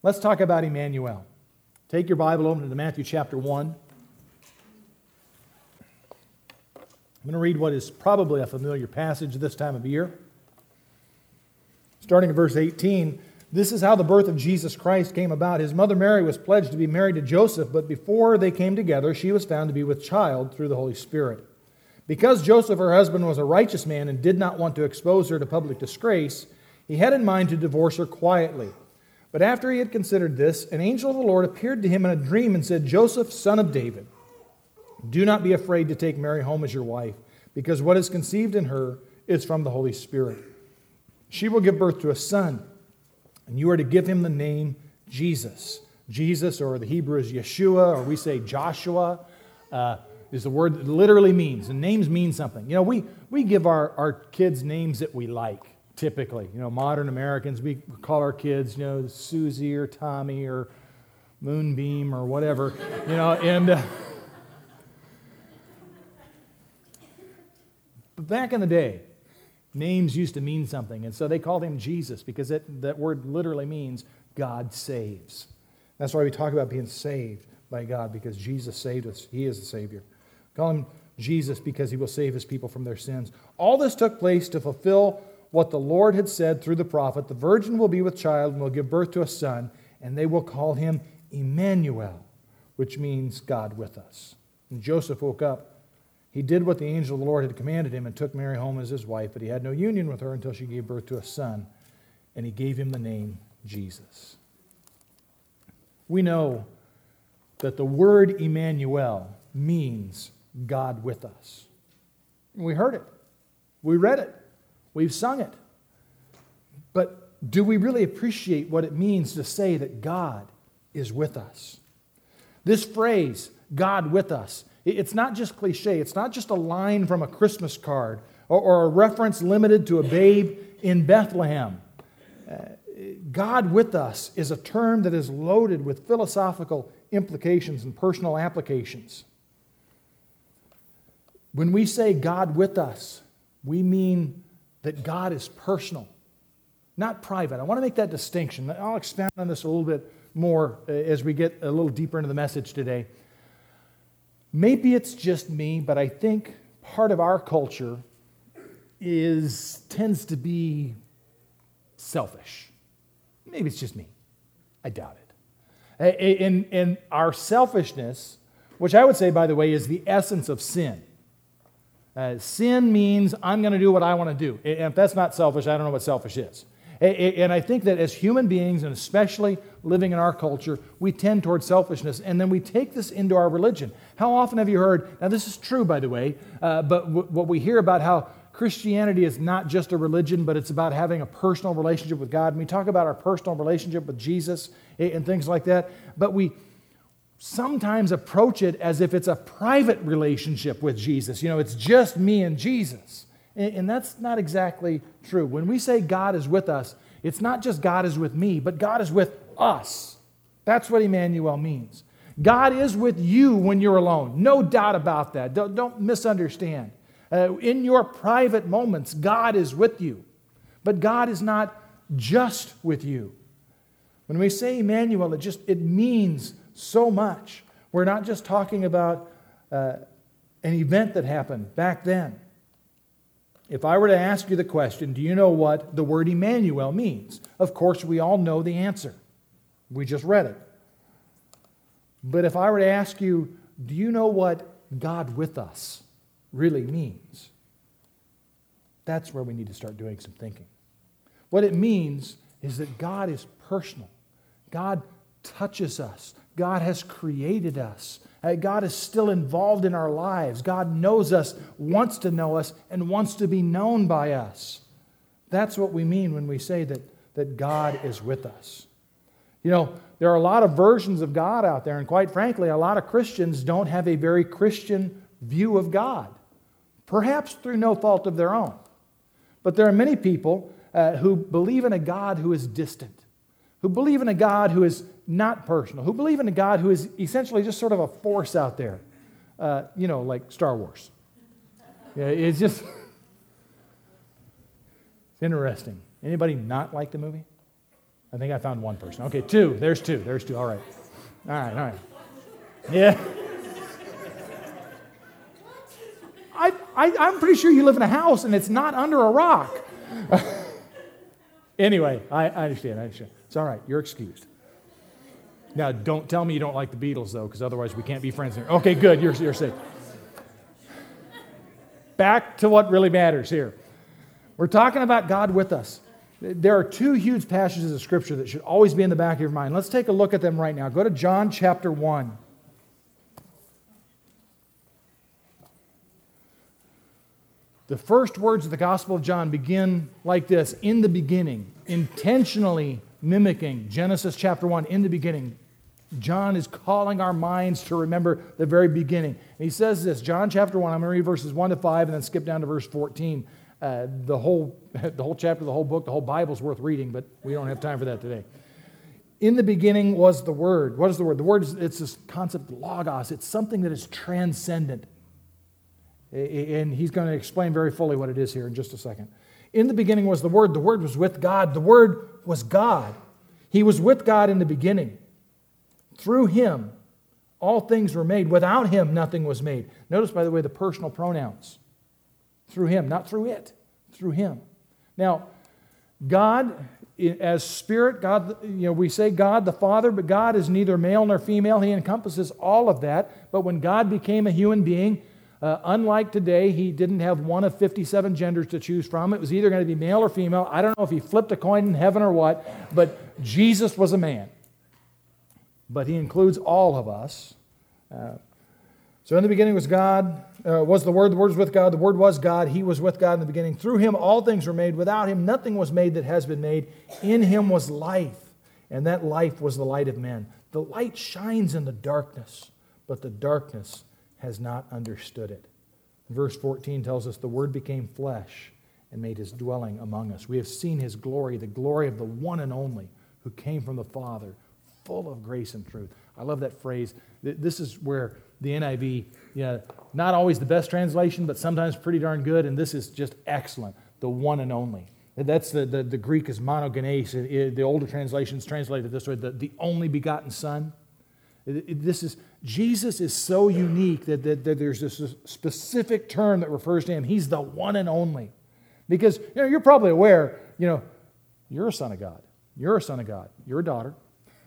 Let's talk about Emmanuel. Take your Bible open to Matthew chapter 1. I'm going to read what is probably a familiar passage this time of year. Starting in verse 18, this is how the birth of Jesus Christ came about. His mother Mary was pledged to be married to Joseph, but before they came together, she was found to be with child through the Holy Spirit. Because Joseph, her husband, was a righteous man and did not want to expose her to public disgrace, he had in mind to divorce her quietly. But after he had considered this, an angel of the Lord appeared to him in a dream and said, Joseph, son of David, do not be afraid to take Mary home as your wife, because what is conceived in her is from the Holy Spirit. She will give birth to a son, and you are to give him the name Jesus. Jesus, or the Hebrew is Yeshua, or we say Joshua, is the word that literally means. And names mean something. You know, we give our kids names that we like. Typically, modern Americans, we call our kids, Susie or Tommy or Moonbeam or whatever, but back in the day, names used to mean something, and so they called him Jesus because that word literally means God saves. That's why we talk about being saved by God, because Jesus saved us. He is the Savior. Call him Jesus because he will save his people from their sins. All this took place to fulfill what the Lord had said through the prophet, the virgin will be with child and will give birth to a son, and they will call him Emmanuel, which means God with us. And Joseph woke up. He did what the angel of the Lord had commanded him and took Mary home as his wife, but he had no union with her until she gave birth to a son, and he gave him the name Jesus. We know that the word Emmanuel means God with us. We heard it. We read it. We've sung it. But do we really appreciate what it means to say that God is with us? This phrase, God with us, it's not just cliche. It's not just a line from a Christmas card or a reference limited to a babe in Bethlehem. God with us is a term that is loaded with philosophical implications and personal applications. When we say God with us, we mean that God is personal, not private. I want to make that distinction. I'll expand on this a little bit more as we get a little deeper into the message today. Maybe it's just me, but I think part of our culture tends to be selfish. Maybe it's just me. I doubt it. And our selfishness, which I would say, by the way, is the essence of sin. Sin means I'm going to do what I want to do. And if that's not selfish, I don't know what selfish is. And I think that as human beings, and especially living in our culture, we tend towards selfishness, and then we take this into our religion. How often have you heard, now this is true, by the way, but what we hear about how Christianity is not just a religion, but it's about having a personal relationship with God. And we talk about our personal relationship with Jesus and things like that, but we sometimes approach it as if it's a private relationship with Jesus. It's just me and Jesus. And that's not exactly true. When we say God is with us, it's not just God is with me, but God is with us. That's what Emmanuel means. God is with you when you're alone. No doubt about that. Don't misunderstand. In your private moments, God is with you. But God is not just with you. When we say Emmanuel, it means so much. We're not just talking about an event that happened back then. If I were to ask you the question, do you know what the word Emmanuel means? Of course, we all know the answer. We just read it. But if I were to ask you, do you know what God with us really means? That's where we need to start doing some thinking. What it means is that God is personal. God touches us. God has created us. God is still involved in our lives. God knows us, wants to know us, and wants to be known by us. That's what we mean when we say that God is with us. There are a lot of versions of God out there, and quite frankly, a lot of Christians don't have a very Christian view of God, perhaps through no fault of their own. But there are many people who believe in a God who is distant, who believe in a God who is not personal, who believe in a God who is essentially just sort of a force out there, like Star Wars. Yeah, it's just interesting. Anybody not like the movie? I think I found one person. Okay, two. There's two. All right. All right. Yeah. I'm pretty sure you live in a house and it's not under a rock. Anyway, I understand. It's all right. You're excused. Now, don't tell me you don't like the Beatles, though, because otherwise we can't be friends here. Okay, good. You're safe. Back to what really matters here. We're talking about God with us. There are two huge passages of Scripture that should always be in the back of your mind. Let's take a look at them right now. Go to John chapter 1. The first words of the Gospel of John begin like this: in the beginning, intentionally mimicking Genesis chapter 1, in the beginning. John is calling our minds to remember the very beginning. And he says this, John chapter 1, I'm going to read verses 1 to 5 and then skip down to verse 14. The whole chapter, the whole book, the whole Bible is worth reading, but we don't have time for that today. In the beginning was the Word. What is the Word? The Word is, it's this concept of logos. It's something that is transcendent. And he's going to explain very fully what it is here in just a second. In the beginning was the Word. The Word was with God. The Word was God. He was with God in the beginning. Through Him, all things were made. Without Him, nothing was made. Notice, by the way, the personal pronouns. Through Him, not through it. Through Him. Now, God, as Spirit, God, we say God the Father, but God is neither male nor female. He encompasses all of that. But when God became a human being, unlike today, He didn't have one of 57 genders to choose from. It was either going to be male or female. I don't know if He flipped a coin in heaven or what, but Jesus was a man. But He includes all of us. So in the beginning was God, was the Word was with God, the Word was God, He was with God in the beginning. Through Him all things were made. Without Him nothing was made that has been made. In Him was life, and that life was the light of men. The light shines in the darkness, but the darkness has not understood it. Verse 14 tells us the Word became flesh and made His dwelling among us. We have seen His glory, the glory of the one and only who came from the Father, full of grace and truth. I love that phrase. This is where the NIV, not always the best translation, but sometimes pretty darn good, and this is just excellent. The one and only. That's the Greek is monogenes. The older translations translate it this way, the only begotten Son. Jesus is so unique that there's this specific term that refers to Him. He's the one and only. Because you're probably aware, you're a son of God. You're a son of God. You're a daughter.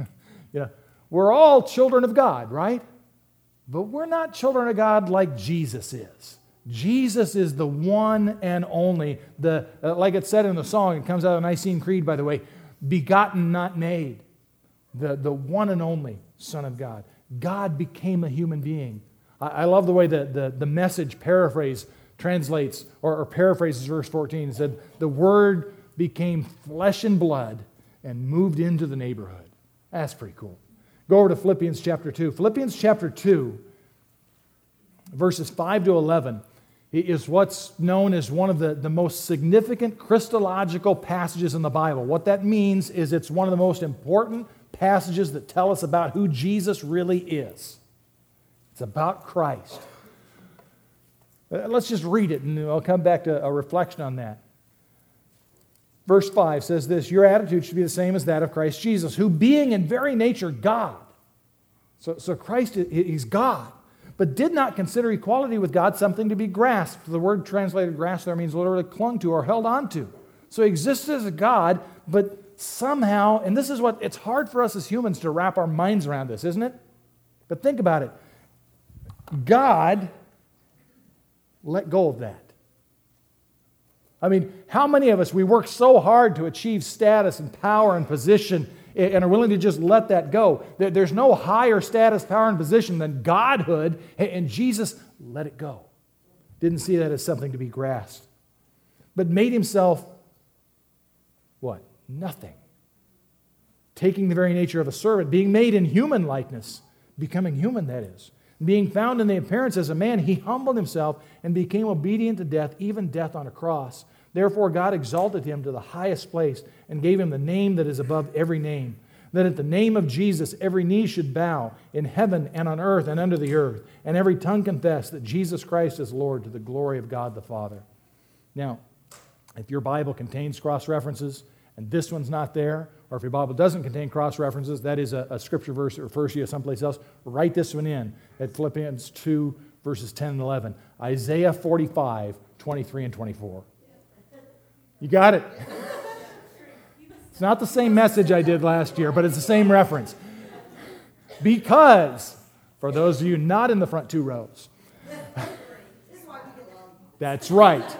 We're all children of God, right? But we're not children of God like Jesus is. Jesus is the one and only. Like it said in the song, it comes out of the Nicene Creed, by the way, begotten, not made. The one and only Son of God. God became a human being. I love the way the Message paraphrase translates or paraphrases verse 14. It said, the Word became flesh and blood and moved into the neighborhood. That's pretty cool. Go over to Philippians chapter 2. Philippians chapter 2, verses 5 to 11, is what's known as one of the most significant Christological passages in the Bible. What that means is it's one of the most important passages that tell us about who Jesus really is. It's about Christ. Let's just read it, and I'll come back to a reflection on that. Verse 5 says this, your attitude should be the same as that of Christ Jesus, who being in very nature God. So Christ, He's God, but did not consider equality with God something to be grasped. The word translated grasped there means literally clung to or held on to. So He existed as a God, but somehow, and this is what, it's hard for us as humans to wrap our minds around this, isn't it? But think about it. God let go of that. I mean, how many of us, we work so hard to achieve status and power and position and are willing to just let that go? There's no higher status, power, and position than Godhood, and Jesus let it go. Didn't see that as something to be grasped. But made Himself, what? Nothing. Taking the very nature of a servant, being made in human likeness, becoming human, that is. Being found in the appearance as a man, He humbled Himself and became obedient to death, even death on a cross. Therefore God exalted Him to the highest place and gave Him the name that is above every name, that at the name of Jesus every knee should bow in heaven and on earth and under the earth, and every tongue confess that Jesus Christ is Lord, to the glory of God the Father. Now, if your Bible contains cross-references and this one's not there, or if your Bible doesn't contain cross references, that is a scripture verse that refers to you someplace else, write this one in at Philippians 2, verses 10 and 11. Isaiah 45, 23 and 24. You got it? It's not the same message I did last year, but it's the same reference. Because, for those of you not in the front two rows, that's right.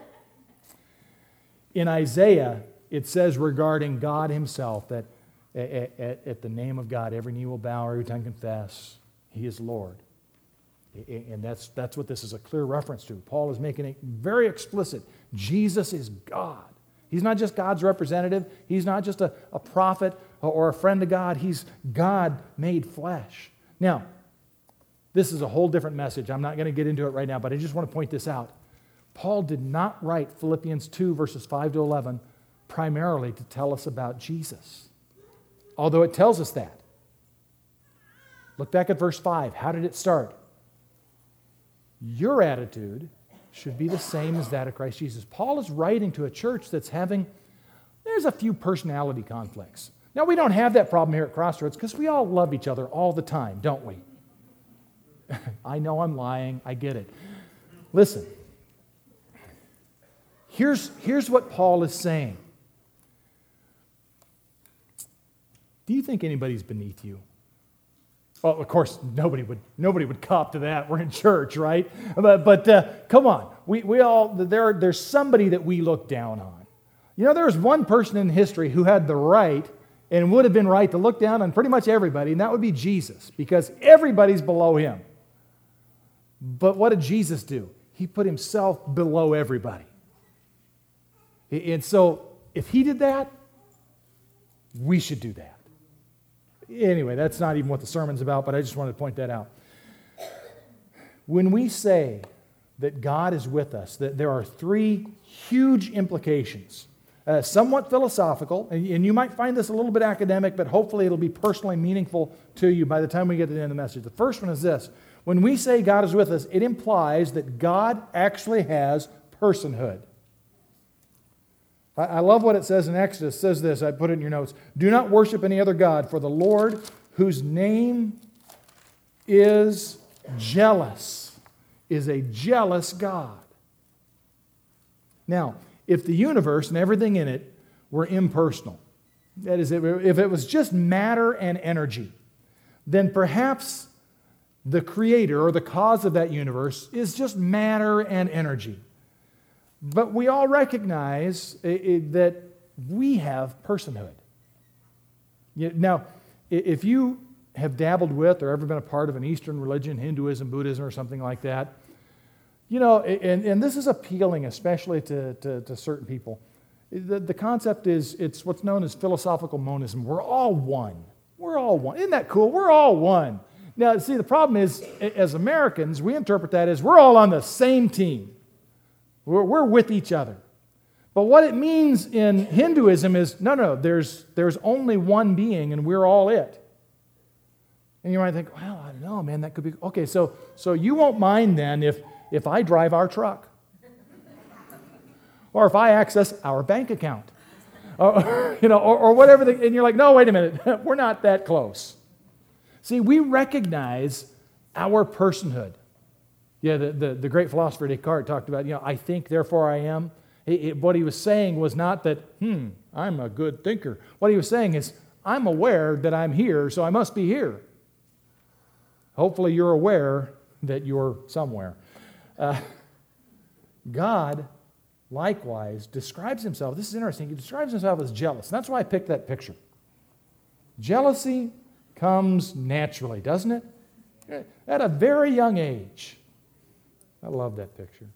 In Isaiah, it says regarding God himself that at the name of God, every knee will bow, every tongue confess, he is Lord. And that's what this is a clear reference to. Paul is making it very explicit. Jesus is God. He's not just God's representative. He's not just a prophet or a friend of God. He's God made flesh. Now, this is a whole different message. I'm not going to get into it right now, but I just want to point this out. Paul did not write Philippians 2, verses 5 to 11, primarily to tell us about Jesus, although it tells us that. Look back at verse 5. How did it start? Your attitude should be the same as that of Christ Jesus. Paul is writing to a church that's there's a few personality conflicts. Now, we don't have that problem here at Crossroads because we all love each other all the time, don't we? I know I'm lying. I get it. Listen. Here's what Paul is saying. Do you think anybody's beneath you? Well, of course, nobody would cop to that. We're in church, right? But come on, we all there's somebody that we look down on. You know, there was one person in history who had the right and would have been right to look down on pretty much everybody, and that would be Jesus, because everybody's below him. But what did Jesus do? He put himself below everybody. And so, if he did that, we should do that. Anyway, that's not even what the sermon's about, but I just wanted to point that out. When we say that God is with us, that there are three huge implications, somewhat philosophical, and you might find this a little bit academic, but hopefully it'll be personally meaningful to you by the time we get to the end of the message. The first one is this. When we say God is with us, it implies that God actually has personhood. I love what it says in Exodus. It says this, I put it in your notes. Do not worship any other God, for the Lord, whose name is jealous, is a jealous God. Now, if the universe and everything in it were impersonal, that is, if it was just matter and energy, then perhaps the creator or the cause of that universe is just matter and energy. But we all recognize that we have personhood. Now, if you have dabbled with or ever been a part of an Eastern religion, Hinduism, Buddhism, or something like that, you know, and this is appealing especially to certain people. The concept is, it's what's known as philosophical monism. We're all one. We're all one. Isn't that cool? We're all one. Now, see, the problem is, as Americans, we interpret that as we're all on the same team. We're with each other. But what it means in Hinduism is, no, there's only one being and we're all it. And you might think, well, I don't know, man, that could be... Okay, so you won't mind then if I drive our truck. Or if I access our bank account. Or whatever. And you're like, no, wait a minute, we're not that close. See, we recognize our personhood. Yeah, the great philosopher Descartes talked about, I think, therefore I am. What he was saying was not that, I'm a good thinker. What he was saying is, I'm aware that I'm here, so I must be here. Hopefully you're aware that you're somewhere. God, likewise, describes himself, this is interesting, he describes himself as jealous. And that's why I picked that picture. Jealousy comes naturally, doesn't it? At a very young age. I love that picture.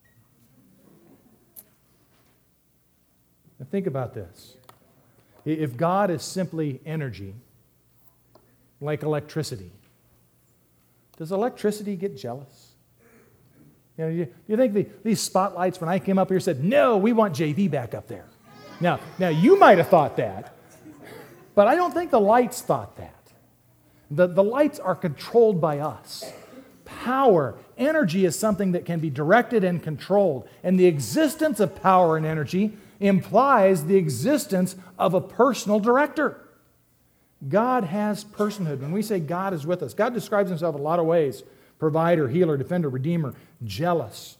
Now think about this. If God is simply energy, like electricity, does electricity get jealous? You think these spotlights, when I came up here, said, no, we want JV back up there. Now you might have thought that, but I don't think the lights thought that. The lights are controlled by us. Power, energy is something that can be directed and controlled. And the existence of power and energy implies the existence of a personal director. God has personhood. When we say God is with us, God describes himself in a lot of ways: provider, healer, defender, redeemer, jealous.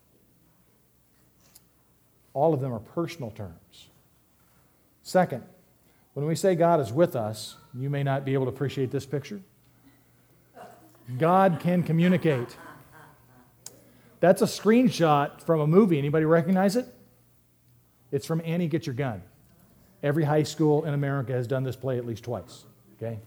All of them are personal terms. Second, when we say God is with us, you may not be able to appreciate this picture. God can communicate. That's a screenshot from a movie. Anybody recognize it? It's from Annie, Get Your Gun. Every high school in America has done this play at least twice. Okay?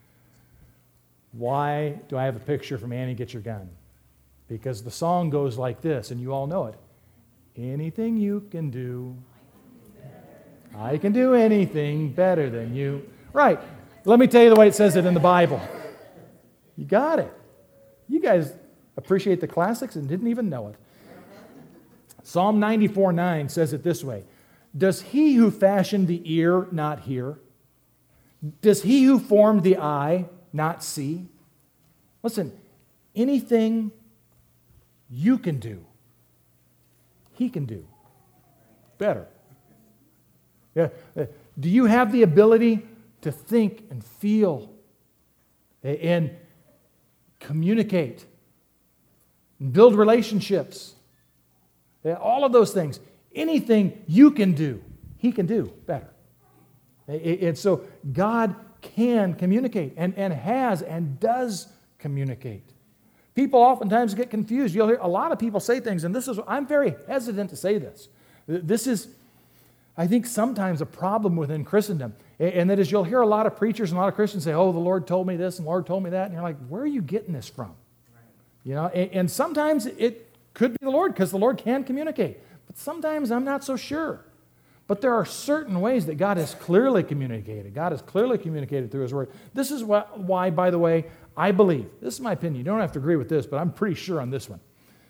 Why do I have a picture from Annie, Get Your Gun? Because the song goes like this, and you all know it. Anything you can do, I can do anything better than you. Right. Let me tell you the way it says it in the Bible. You got it. You guys appreciate the classics and didn't even know it. Psalm 94:9 says it this way: does he who fashioned the ear not hear? Does he who formed the eye not see? Listen, anything you can do, he can do better. Yeah. Do you have the ability to think and feel and communicate and build relationships? All of those things. Anything you can do, he can do better. And so God can communicate and has and does communicate. People oftentimes get confused. You'll hear a lot of people say things, and I'm very hesitant to say this. This is, I think, sometimes a problem within Christendom. And that is, you'll hear a lot of preachers and a lot of Christians say, oh, the Lord told me this and the Lord told me that. And you're like, where are you getting this from? You know, and sometimes it could be the Lord, because the Lord can communicate. But sometimes I'm not so sure. But there are certain ways that God has clearly communicated. God has clearly communicated through His Word. This is why, by the way, I believe, this is my opinion, you don't have to agree with this, but I'm pretty sure on this one.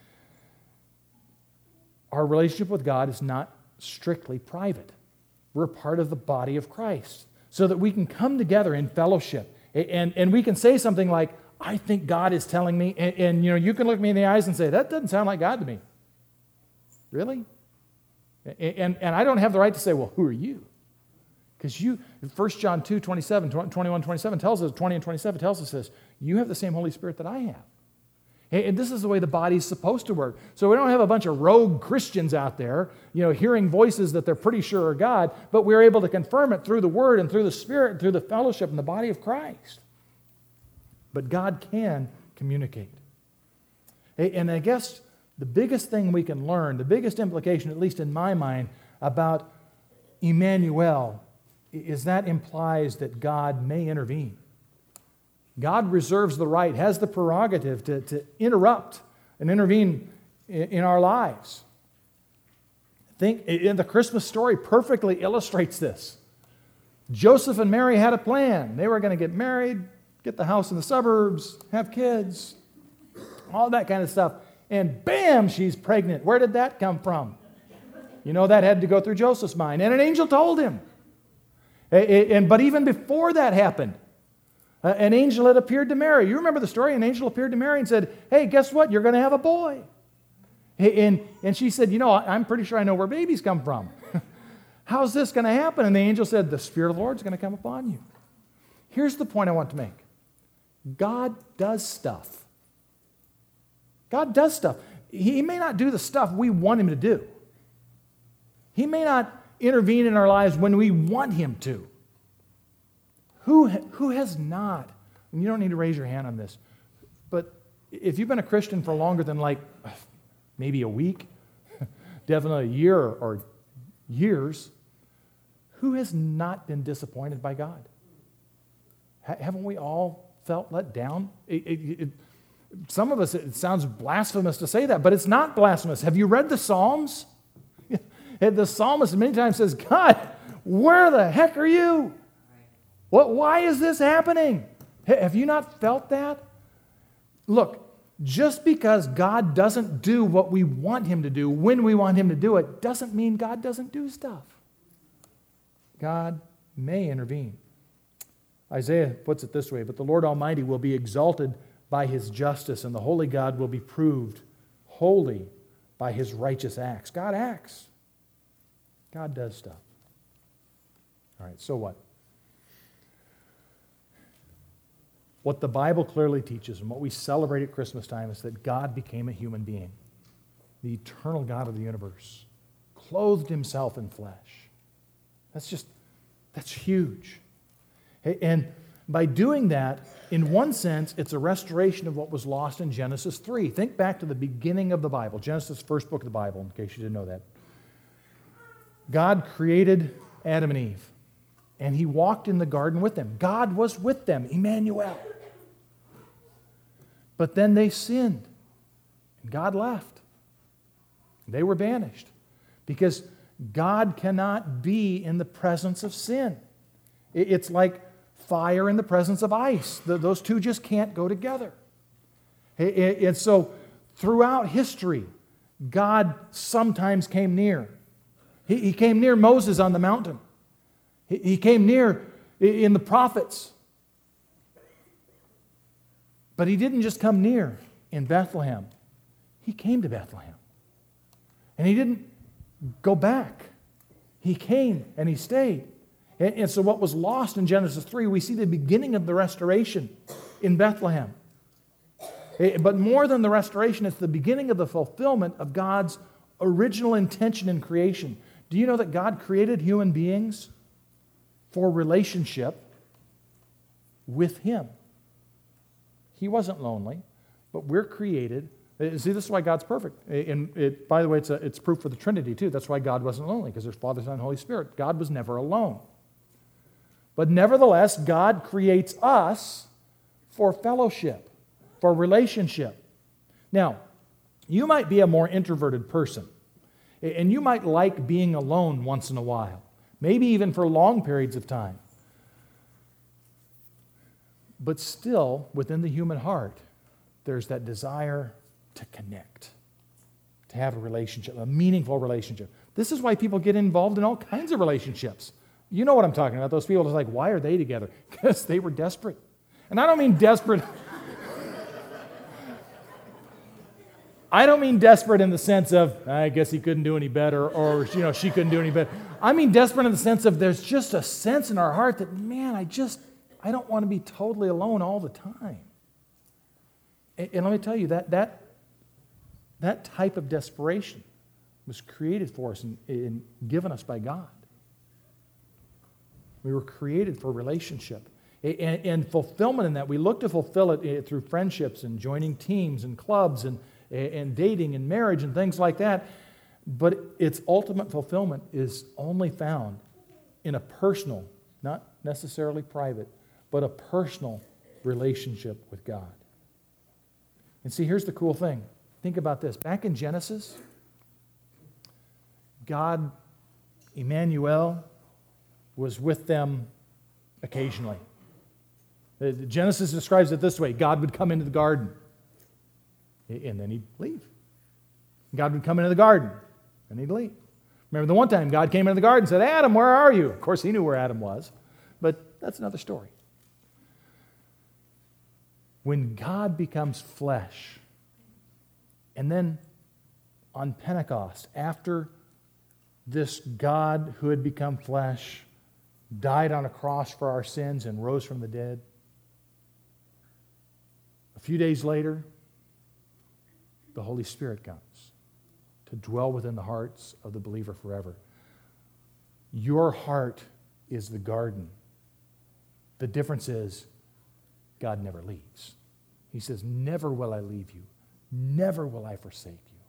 Our relationship with God is not strictly private. We're part of the body of Christ, so that we can come together in fellowship. And we can say something like, I think God is telling me, and you know, you can look me in the eyes and say, that doesn't sound like God to me. Really? And I don't have the right to say, well, who are you? Because 1 John 2, 21, 27 tells us, 20 and 27 tells us this, you have the same Holy Spirit that I have. And this is the way the body's supposed to work. So we don't have a bunch of rogue Christians out there, you know, hearing voices that they're pretty sure are God, but we're able to confirm it through the Word and through the Spirit and through the fellowship in the body of Christ. But God can communicate. And I guess the biggest thing we can learn, the biggest implication, at least in my mind, about Emmanuel is that implies that God may intervene. God reserves the right, has the prerogative to interrupt and intervene in our lives. I think in the Christmas story perfectly illustrates this. Joseph and Mary had a plan. They were going to get married, get the house in the suburbs, have kids, all that kind of stuff. And bam, she's pregnant. Where did that come from? You know, that had to go through Joseph's mind. And an angel told him. But even before that happened, an angel had appeared to Mary. You remember the story? An angel appeared to Mary and said, hey, guess what? You're going to have a boy. And she said, you know, I'm pretty sure I know where babies come from. How's this going to happen? And the angel said, the Spirit of the Lord is going to come upon you. Here's the point I want to make. God does stuff. God does stuff. He may not do the stuff we want Him to do. He may not intervene in our lives when we want Him to. Who has not? And you don't need to raise your hand on this, but if you've been a Christian for longer than like maybe a week, definitely a year or years, who has not been disappointed by God? Haven't we all felt let down? Some of us, it sounds blasphemous to say that, but it's not blasphemous. Have you read the Psalms? The psalmist many times says, God, where the heck are you? Why is this happening? Have you not felt that? Look, just because God doesn't do what we want Him to do when we want Him to do it, doesn't mean God doesn't do stuff. God may intervene. Isaiah puts it this way, but the Lord Almighty will be exalted by His justice, and the holy God will be proved holy by His righteous acts. God acts. God does stuff. All right, so what? What the Bible clearly teaches and what we celebrate at Christmas time is that God became a human being. The eternal God of the universe clothed himself in flesh. That's huge. And by doing that, in one sense, it's a restoration of what was lost in Genesis 3. Think back to the beginning of the Bible, Genesis, first book of the Bible, in case you didn't know that. God created Adam and Eve, and he walked in the garden with them. God was with them, Emmanuel. But then they sinned, and God left. They were banished because God cannot be in the presence of sin. It's like fire in the presence of ice. Those two just can't go together. And so throughout history, God sometimes came near. He came near Moses on the mountain. He came near in the prophets. But he didn't just come near in Bethlehem. He came to Bethlehem. And he didn't go back. He came and he stayed. And so what was lost in Genesis 3, we see the beginning of the restoration in Bethlehem. But more than the restoration, it's the beginning of the fulfillment of God's original intention in creation. Do you know that God created human beings for relationship with him? He wasn't lonely, but we're created. See, this is why God's perfect. And by the way, it's proof for the Trinity, too. That's why God wasn't lonely, because there's Father, Son, and Holy Spirit. God was never alone. But nevertheless, God creates us for fellowship, for relationship. Now, you might be a more introverted person, and you might like being alone once in a while, maybe even for long periods of time. But still, within the human heart, there's that desire to connect, to have a relationship, a meaningful relationship. This is why people get involved in all kinds of relationships. You know what I'm talking about. Those people are like, why are they together? Because they were desperate. And I don't mean desperate. I don't mean desperate in the sense of, I guess he couldn't do any better, or she couldn't do any better. I mean desperate in the sense of there's just a sense in our heart that, man, I don't want to be totally alone all the time. And let me tell you, that type of desperation was created for us and given us by God. We were created for relationship. And fulfillment in that, we look to fulfill it through friendships and joining teams and clubs and dating and marriage and things like that. But its ultimate fulfillment is only found in a personal, not necessarily private, but a personal relationship with God. And see, here's the cool thing. Think about this. Back in Genesis, God, Emmanuel, was with them occasionally. Genesis describes it this way. God would come into the garden, and then he'd leave. God would come into the garden, and he'd leave. Remember the one time God came into the garden and said, Adam, where are you? Of course, he knew where Adam was, but that's another story. When God becomes flesh, and then on Pentecost, after this God who had become flesh died on a cross for our sins and rose from the dead, a few days later, the Holy Spirit comes to dwell within the hearts of the believer forever. Your heart is the garden. The difference is God never leaves. He says, never will I leave you. Never will I forsake you.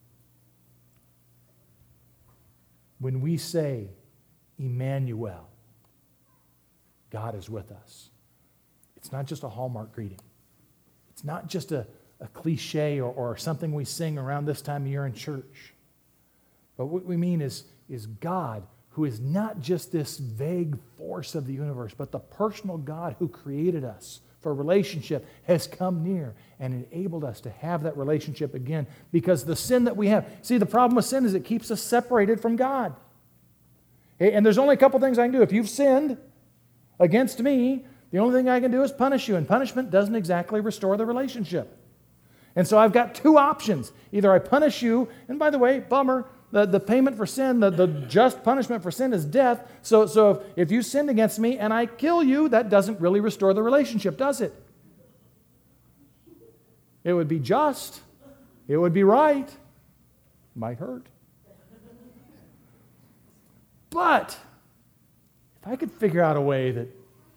When we say, Emmanuel, God is with us, it's not just a Hallmark greeting. It's not just a cliche or something we sing around this time of year in church. But what we mean is God, who is not just this vague force of the universe, but the personal God who created us for a relationship, has come near and enabled us to have that relationship again, because the sin that we have, see, the problem with sin is it keeps us separated from God. And there's only a couple things I can do. If you've sinned against me, the only thing I can do is punish you, and punishment doesn't exactly restore the relationship. And so I've got two options. Either I punish you, and by the way, bummer, The payment for sin, the just punishment for sin is death. So if you sinned against me and I kill you, that doesn't really restore the relationship, does it? It would be just. It would be right. Might hurt. But if I could figure out a way that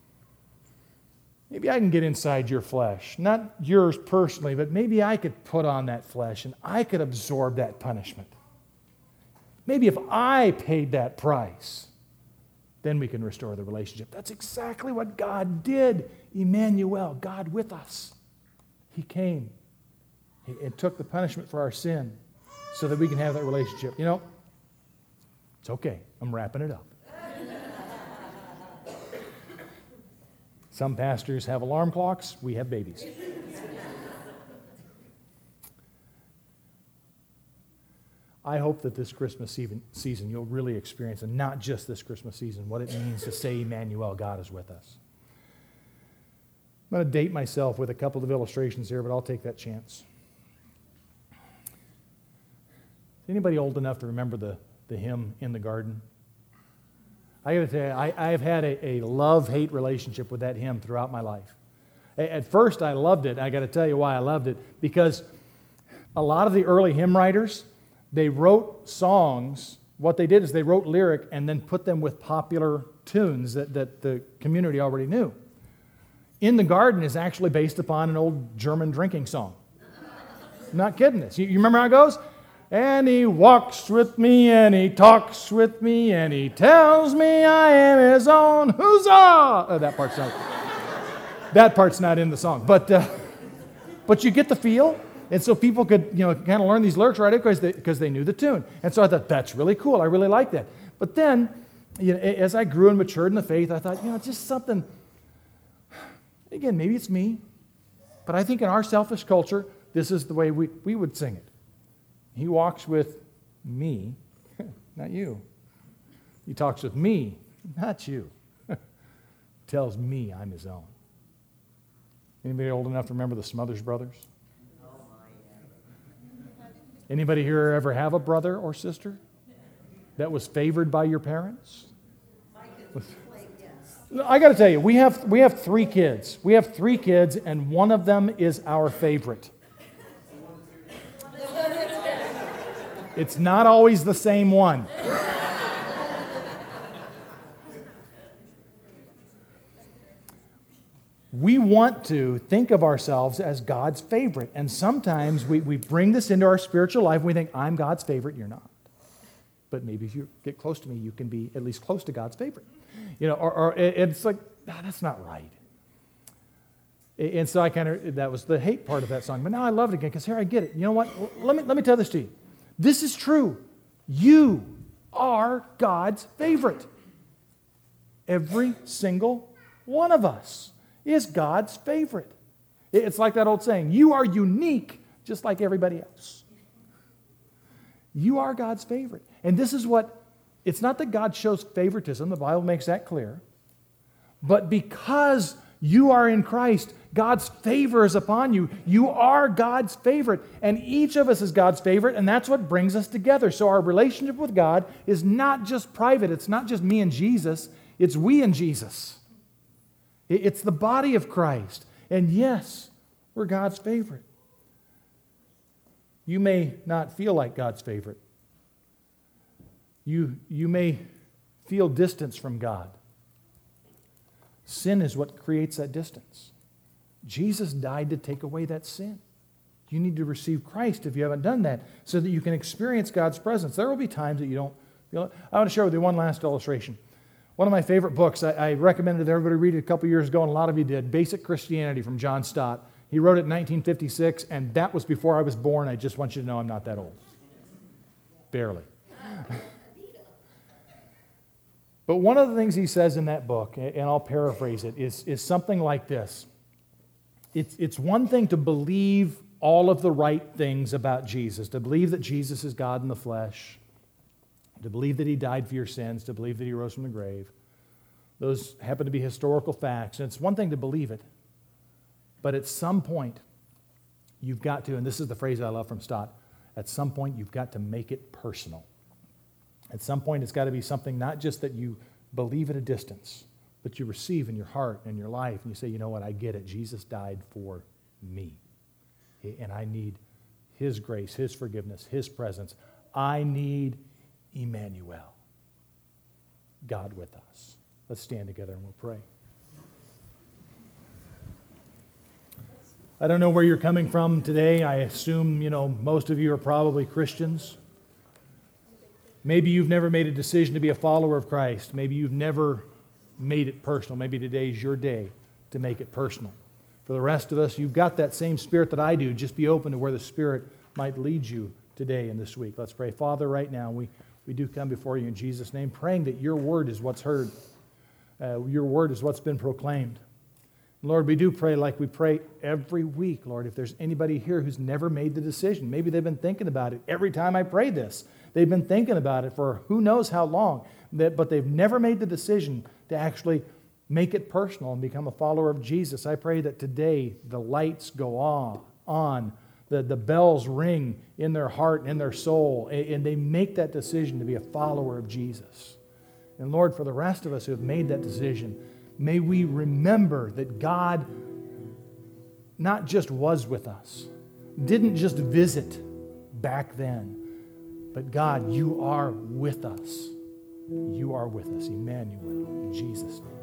maybe I can get inside your flesh, not yours personally, but maybe I could put on that flesh and I could absorb that punishment. Maybe if I paid that price, then we can restore the relationship. That's exactly what God did. Emmanuel, God with us. He came and took the punishment for our sin so that we can have that relationship. You know, it's okay. I'm wrapping it up. Some pastors have alarm clocks. We have babies. I hope that this Christmas season you'll really experience, and not just this Christmas season, what it means to say, Emmanuel, God is with us. I'm going to date myself with a couple of illustrations here, but I'll take that chance. Is anybody old enough to remember the hymn In the Garden? I got to tell you, I've had a love-hate relationship with that hymn throughout my life. At first, I loved it. I got to tell you why I loved it. Because a lot of the early hymn writers, they wrote songs. What they did is they wrote lyric and then put them with popular tunes that the community already knew. In the Garden is actually based upon an old German drinking song. I'm not kidding this. You remember how it goes? And he walks with me, and he talks with me, and he tells me I am his own. Huzzah! Oh, that part's not in the song. But you get the feel. And so people could, kind of learn these lyrics right away because they knew the tune. And so I thought, that's really cool. I really like that. But then, as I grew and matured in the faith, I thought, just something, again, maybe it's me, but I think in our selfish culture, this is the way we would sing it. He walks with me, not you. He talks with me, not you. Tells me I'm his own. Anybody old enough to remember the Smothers Brothers? Anybody here ever have a brother or sister that was favored by your parents? I got to tell you, we have 3 kids. We have 3 kids, and one of them is our favorite. It's not always the same one. We want to think of ourselves as God's favorite. And sometimes we bring this into our spiritual life and we think, I'm God's favorite, you're not. But maybe if you get close to me, you can be at least close to God's favorite. Or it's like, that's not right. And so that was the hate part of that song. But now I love it again because here I get it. You know what? Let me tell this to you. This is true. You are God's favorite. Every single one of us is God's favorite. It's like that old saying, you are unique just like everybody else. You are God's favorite. And this is it's not that God shows favoritism, the Bible makes that clear, but because you are in Christ, God's favor is upon you. You are God's favorite, and each of us is God's favorite, and that's what brings us together. So our relationship with God is not just private. It's not just me and Jesus. It's we and Jesus. It's the body of Christ. And yes, we're God's favorite. You may not feel like God's favorite. You may feel distance from God. Sin is what creates that distance. Jesus died to take away that sin. You need to receive Christ if you haven't done that so that you can experience God's presence. There will be times that you don't feel it. I want to share with you one last illustration. One of my favorite books, I recommended everybody read it a couple years ago, and a lot of you did, Basic Christianity from John Stott. He wrote it in 1956, and that was before I was born. I just want you to know I'm not that old. Barely. But one of the things he says in that book, and I'll paraphrase it, is something like this. It's one thing to believe all of the right things about Jesus, to believe that Jesus is God in the flesh, to believe that he died for your sins, to believe that he rose from the grave. Those happen to be historical facts, and it's one thing to believe it. But at some point, you've got to, and this is the phrase I love from Stott, at some point you've got to make it personal. At some point, it's got to be something not just that you believe at a distance, but you receive in your heart and your life, and you say, you know what, I get it. Jesus died for me, and I need His grace, His forgiveness, His presence. I need Emmanuel, God with us. Let's stand together and we'll pray. I don't know where you're coming from today. I assume, most of you are probably Christians. Maybe you've never made a decision to be a follower of Christ. Maybe you've never made it personal. Maybe today's your day to make it personal. For the rest of us, you've got that same spirit that I do. Just be open to where the Spirit might lead you today and this week. Let's pray. Father, right now, we do come before you in Jesus' name, praying that your word is what's heard. Your word is what's been proclaimed. Lord, we do pray like we pray every week, Lord. If there's anybody here who's never made the decision, maybe they've been thinking about it every time I pray this. They've been thinking about it for who knows how long, but they've never made the decision to actually make it personal and become a follower of Jesus. I pray that today the lights go on, the bells ring in their heart and in their soul, and they make that decision to be a follower of Jesus. And Lord, for the rest of us who have made that decision, may we remember that God not just was with us, didn't just visit back then, but God, you are with us. You are with us, Emmanuel, in Jesus' name.